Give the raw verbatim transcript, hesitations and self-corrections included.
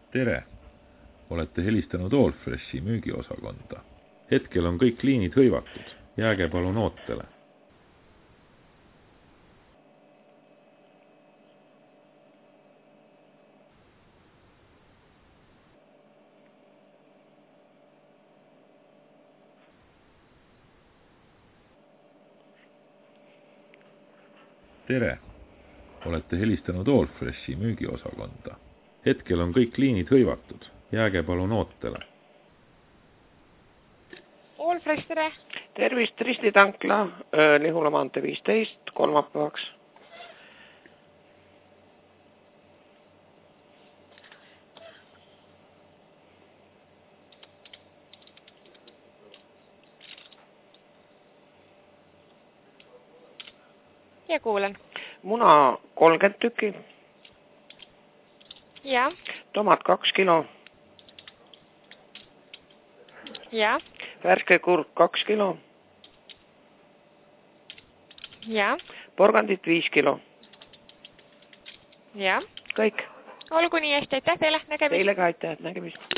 Tere! Olete helistanud Allfreshi müügiosakonda. Hetkel on kõik liinid hõivatud. Jääge palun ootele. Tere! Olete helistanud Allfreshi müügiosakonda. Hetkel on kõik liinid hõivatud. Jääge palun ootele. Allfresh, tere! Tervist, Risti tankla, Lihula maantee viisteist, kolmapäevaks. Ja kuulen. Muna kolmkümmend tükki. Ja. Tomat kaks kilo. Ja. Värske kurk kaks kilo. Ja. Porgandit viis kilo. Ja. Kõik. Olgu nii, hästi, aitäh teile, nägemist. Teile ka aitäh, nägemist.